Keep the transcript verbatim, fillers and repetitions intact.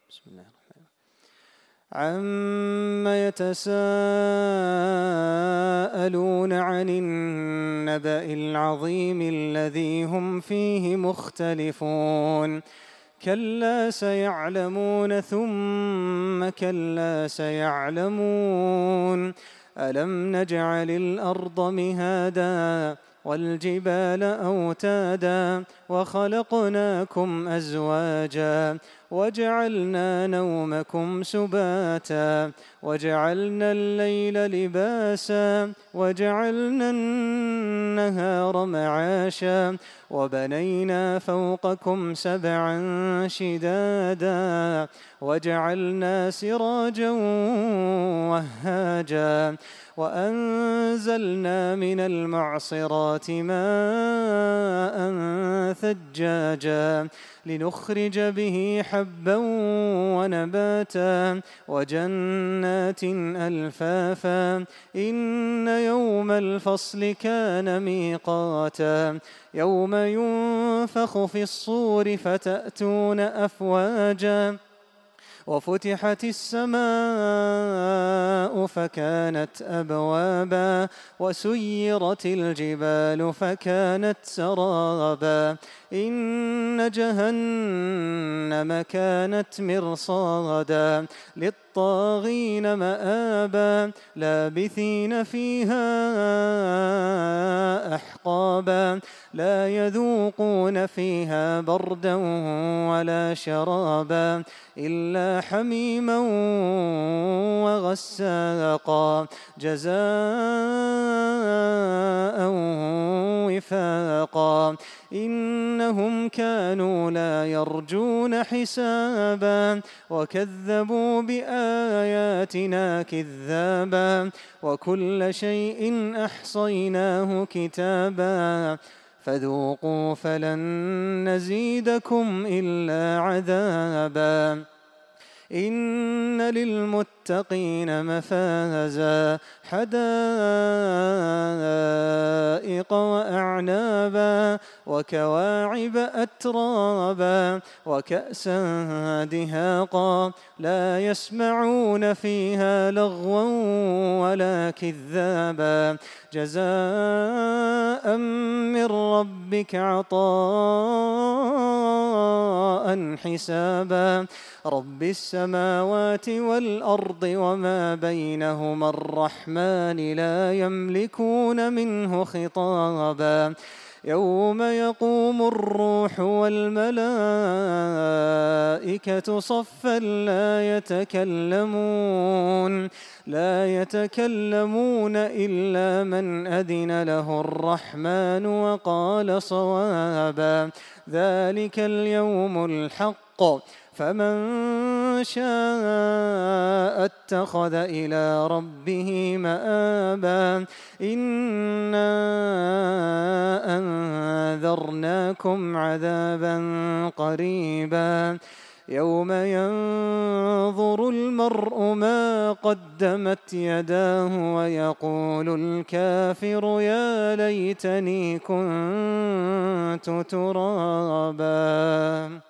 بسم الله الرحمن الرحيم. عما يتساءلون عن النبأ العظيم الذي هم فيه مختلفون كلا سيعلمون ثم كلا سيعلمون ألم نجعل الأرض مهادا والجبال أوتادا وخلقناكم أزواجا وجعلنا نومكم سباتا وجعلنا الليل لباسا وجعلنا النهار معاشا وبنينا فوقكم سبعا شدادا وجعلنا سراجا وهاجا وأنزلنا من المعصرات ماء ثجاجا لنخرج به حبا ونباتا وجنات ألفافا إن يوم الفصل كان ميقاتا يوم ينفخ في الصور فتأتون أفواجا وفتحت السماء فكانت أبوابا وسيرت الجبال فكانت سرابا إن جهنم كانت مرصادا للطاغين مآبا لابثين فيها أحقابا لا يذوقون فيها بردا ولا شرابا إلا حميما وغساقا جزاء وفاقا إنهم كانوا لا يرجون حسابا وكذبوا بآياتنا كذابا وكل شيء أحصيناه كتابا فذوقوا فلن نزيدكم إلا عذابا إن للمتقين مفازا حدائق وأعنابا وكواعب أترابا وكأسا دهاقا لا يسمعون فيها لغوا ولا كذابا جزاء من ربك عطاء حسابا رب السماوات والأرض وما بينهما الرحمن لا يملكون منه خطابا يوم يقوم الروح والملائكة صفا لا يتكلمون لا يتكلمون إلا من أذن له الرحمن وقال صوابا ذلك اليوم الحق فمن شاء اتخذ إلى ربه مآبا إنا أنذرناكم عذابا قريبا يوم ينظر المرء ما قدمت يداه ويقول الكافر يا ليتني كنت ترابا.